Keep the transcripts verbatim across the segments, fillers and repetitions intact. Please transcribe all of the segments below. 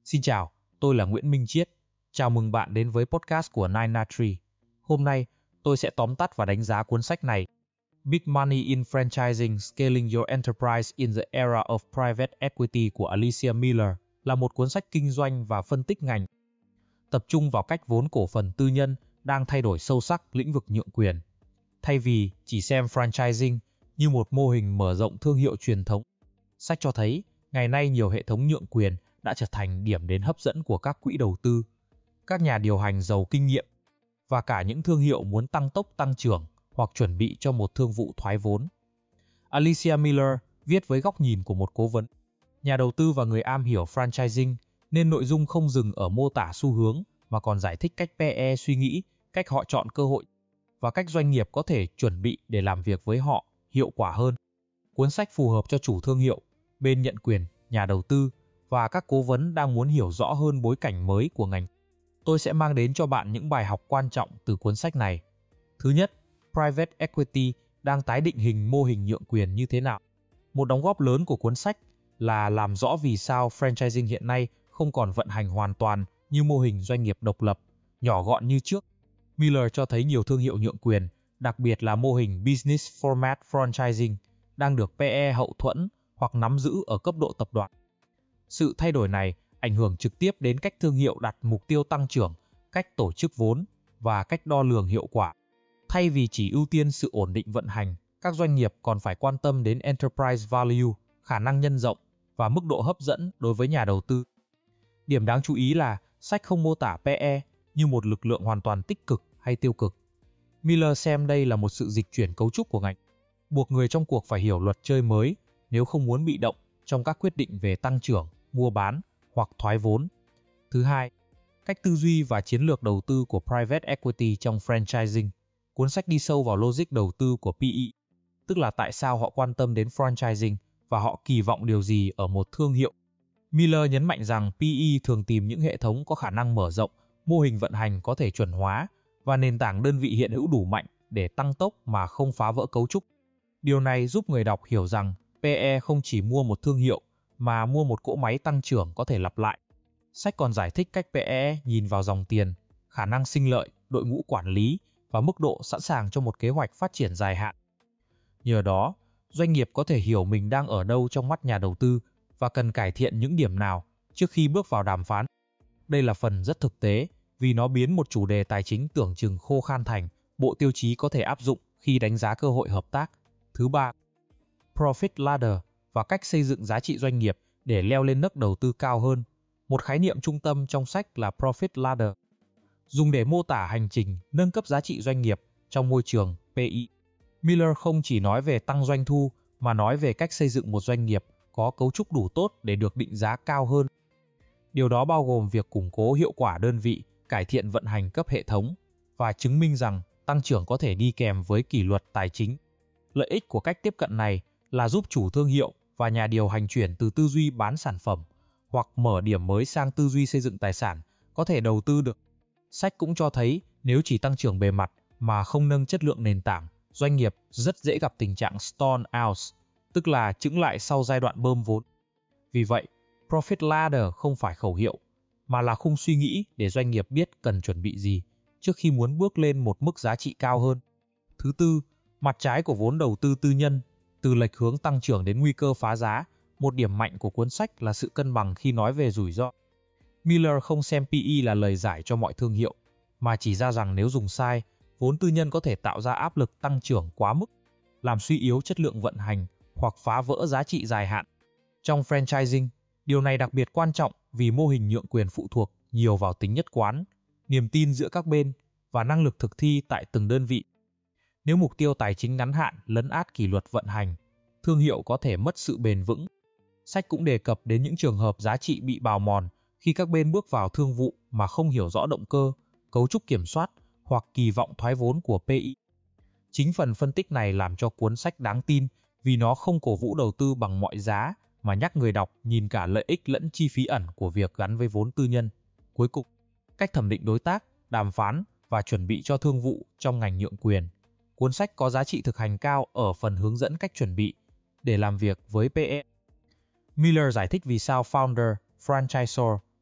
Xin chào, tôi là Nguyễn Minh Chiết. Chào mừng bạn đến với podcast của Nine Nine Tree. Hôm nay, tôi sẽ tóm tắt và đánh giá cuốn sách này. Big Money in Franchising: Scaling Your Enterprise in the Era of Private Equity của Alicia Miller là một cuốn sách kinh doanh và phân tích ngành, tập trung vào cách vốn cổ phần tư nhân đang thay đổi sâu sắc lĩnh vực nhượng quyền. Thay vì chỉ xem franchising như một mô hình mở rộng thương hiệu truyền thống, sách cho thấy ngày nay nhiều hệ thống nhượng quyền đã trở thành điểm đến hấp dẫn của các quỹ đầu tư, các nhà điều hành giàu kinh nghiệm và cả những thương hiệu muốn tăng tốc tăng trưởng hoặc chuẩn bị cho một thương vụ thoái vốn. Alicia Miller viết với góc nhìn của một cố vấn, nhà đầu tư và người am hiểu franchising, nên nội dung không dừng ở mô tả xu hướng mà còn giải thích cách pê e suy nghĩ, cách họ chọn cơ hội và cách doanh nghiệp có thể chuẩn bị để làm việc với họ hiệu quả hơn. Cuốn sách phù hợp cho chủ thương hiệu, bên nhận quyền, nhà đầu tư và các cố vấn đang muốn hiểu rõ hơn bối cảnh mới của ngành. Tôi sẽ mang đến cho bạn những bài học quan trọng từ cuốn sách này. Thứ nhất, Private Equity đang tái định hình mô hình nhượng quyền như thế nào. Một đóng góp lớn của cuốn sách là làm rõ vì sao franchising hiện nay không còn vận hành hoàn toàn như mô hình doanh nghiệp độc lập, nhỏ gọn như trước. Miller cho thấy nhiều thương hiệu nhượng quyền, đặc biệt là mô hình Business Format Franchising, đang được pê e hậu thuẫn hoặc nắm giữ ở cấp độ tập đoàn. Sự thay đổi này ảnh hưởng trực tiếp đến cách thương hiệu đặt mục tiêu tăng trưởng, cách tổ chức vốn và cách đo lường hiệu quả. Thay vì chỉ ưu tiên sự ổn định vận hành, các doanh nghiệp còn phải quan tâm đến enterprise value, khả năng nhân rộng và mức độ hấp dẫn đối với nhà đầu tư. Điểm đáng chú ý là sách không mô tả pê e như một lực lượng hoàn toàn tích cực hay tiêu cực. Miller xem đây là một sự dịch chuyển cấu trúc của ngành, buộc người trong cuộc phải hiểu luật chơi mới nếu không muốn bị động trong các quyết định về tăng trưởng, mua bán hoặc thoái vốn. Thứ hai, cách tư duy và chiến lược đầu tư của Private Equity trong franchising. Cuốn sách đi sâu vào logic đầu tư của pê e, tức là tại sao họ quan tâm đến franchising và họ kỳ vọng điều gì ở một thương hiệu. Miller nhấn mạnh rằng pê e thường tìm những hệ thống có khả năng mở rộng, mô hình vận hành có thể chuẩn hóa và nền tảng đơn vị hiện hữu đủ mạnh để tăng tốc mà không phá vỡ cấu trúc. Điều này giúp người đọc hiểu rằng pê e không chỉ mua một thương hiệu mà mua một cỗ máy tăng trưởng có thể lặp lại. Sách còn giải thích cách pê e nhìn vào dòng tiền, khả năng sinh lợi, đội ngũ quản lý và mức độ sẵn sàng cho một kế hoạch phát triển dài hạn. Nhờ đó, doanh nghiệp có thể hiểu mình đang ở đâu trong mắt nhà đầu tư và cần cải thiện những điểm nào trước khi bước vào đàm phán. Đây là phần rất thực tế vì nó biến một chủ đề tài chính tưởng chừng khô khan thành bộ tiêu chí có thể áp dụng khi đánh giá cơ hội hợp tác. Thứ ba, Profit Ladder và cách xây dựng giá trị doanh nghiệp để leo lên nấc đầu tư cao hơn. Một khái niệm trung tâm trong sách là Profit Ladder, dùng để mô tả hành trình nâng cấp giá trị doanh nghiệp trong môi trường pê e. Miller không chỉ nói về tăng doanh thu mà nói về cách xây dựng một doanh nghiệp có cấu trúc đủ tốt để được định giá cao hơn. Điều đó bao gồm việc củng cố hiệu quả đơn vị, cải thiện vận hành cấp hệ thống và chứng minh rằng tăng trưởng có thể đi kèm với kỷ luật tài chính. Lợi ích của cách tiếp cận này là giúp chủ thương hiệu và nhà điều hành chuyển từ tư duy bán sản phẩm hoặc mở điểm mới sang tư duy xây dựng tài sản có thể đầu tư được. Sách cũng cho thấy nếu chỉ tăng trưởng bề mặt mà không nâng chất lượng nền tảng, doanh nghiệp rất dễ gặp tình trạng stall out, tức là chững lại sau giai đoạn bơm vốn. Vì vậy, Profit Ladder không phải khẩu hiệu, mà là khung suy nghĩ để doanh nghiệp biết cần chuẩn bị gì trước khi muốn bước lên một mức giá trị cao hơn. Thứ tư, mặt trái của vốn đầu tư tư nhân, từ lệch hướng tăng trưởng đến nguy cơ phá giá. Một điểm mạnh của cuốn sách là sự cân bằng khi nói về rủi ro. Miller không xem pê e là lời giải cho mọi thương hiệu, mà chỉ ra rằng nếu dùng sai, vốn tư nhân có thể tạo ra áp lực tăng trưởng quá mức, làm suy yếu chất lượng vận hành hoặc phá vỡ giá trị dài hạn. Trong franchising, điều này đặc biệt quan trọng vì mô hình nhượng quyền phụ thuộc nhiều vào tính nhất quán, niềm tin giữa các bên và năng lực thực thi tại từng đơn vị. Nếu mục tiêu tài chính ngắn hạn lấn át kỷ luật vận hành, thương hiệu có thể mất sự bền vững. Sách cũng đề cập đến những trường hợp giá trị bị bào mòn khi các bên bước vào thương vụ mà không hiểu rõ động cơ, cấu trúc kiểm soát hoặc kỳ vọng thoái vốn của pê e. Chính phần phân tích này làm cho cuốn sách đáng tin vì nó không cổ vũ đầu tư bằng mọi giá mà nhắc người đọc nhìn cả lợi ích lẫn chi phí ẩn của việc gắn với vốn tư nhân. Cuối cùng, cách thẩm định đối tác, đàm phán và chuẩn bị cho thương vụ trong ngành nhượng quyền. Cuốn sách có giá trị thực hành cao ở phần hướng dẫn cách chuẩn bị để làm việc với pê e. Miller giải thích vì sao founder, franchisor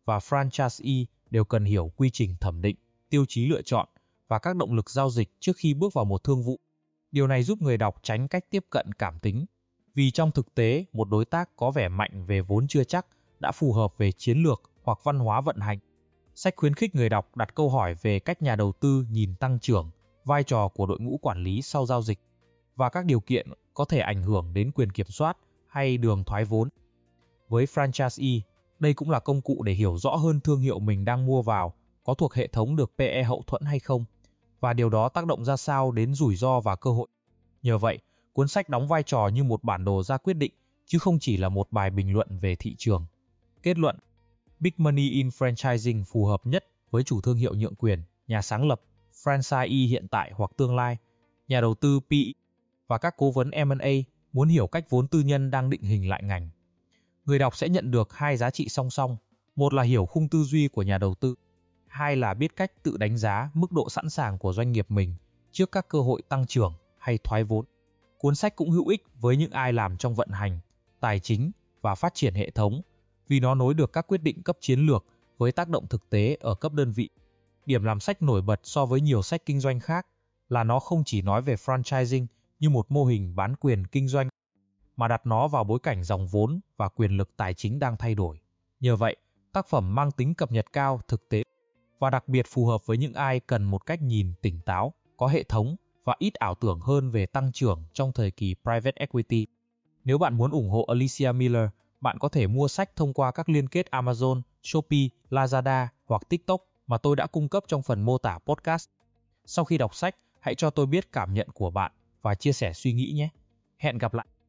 và franchisee đều cần hiểu quy trình thẩm định, tiêu chí lựa chọn và các động lực giao dịch trước khi bước vào một thương vụ. Điều này giúp người đọc tránh cách tiếp cận cảm tính, vì trong thực tế một đối tác có vẻ mạnh về vốn chưa chắc đã phù hợp về chiến lược hoặc văn hóa vận hành. Sách khuyến khích người đọc đặt câu hỏi về cách nhà đầu tư nhìn tăng trưởng, vai trò của đội ngũ quản lý sau giao dịch, và các điều kiện có thể ảnh hưởng đến quyền kiểm soát hay đường thoái vốn. Với franchisee, đây cũng là công cụ để hiểu rõ hơn thương hiệu mình đang mua vào có thuộc hệ thống được pê e hậu thuẫn hay không, và điều đó tác động ra sao đến rủi ro và cơ hội. Nhờ vậy, cuốn sách đóng vai trò như một bản đồ ra quyết định, chứ không chỉ là một bài bình luận về thị trường. Kết luận, Big Money in Franchising phù hợp nhất với chủ thương hiệu nhượng quyền, nhà sáng lập, franchisee hiện tại hoặc tương lai, nhà đầu tư pê e và các cố vấn em and a muốn hiểu cách vốn tư nhân đang định hình lại ngành. Người đọc sẽ nhận được hai giá trị song song, một là hiểu khung tư duy của nhà đầu tư, hai là biết cách tự đánh giá mức độ sẵn sàng của doanh nghiệp mình trước các cơ hội tăng trưởng hay thoái vốn. Cuốn sách cũng hữu ích với những ai làm trong vận hành, tài chính và phát triển hệ thống, vì nó nối được các quyết định cấp chiến lược với tác động thực tế ở cấp đơn vị. Điểm làm sách nổi bật so với nhiều sách kinh doanh khác là nó không chỉ nói về franchising như một mô hình bán quyền kinh doanh, mà đặt nó vào bối cảnh dòng vốn và quyền lực tài chính đang thay đổi. Nhờ vậy, tác phẩm mang tính cập nhật cao, thực tế và đặc biệt phù hợp với những ai cần một cách nhìn tỉnh táo, có hệ thống và ít ảo tưởng hơn về tăng trưởng trong thời kỳ private equity. Nếu bạn muốn ủng hộ Alicia Miller, bạn có thể mua sách thông qua các liên kết Amazon, Shopee, Lazada hoặc TikTok mà tôi đã cung cấp trong phần mô tả podcast. Sau khi đọc sách, hãy cho tôi biết cảm nhận của bạn và chia sẻ suy nghĩ nhé. Hẹn gặp lại!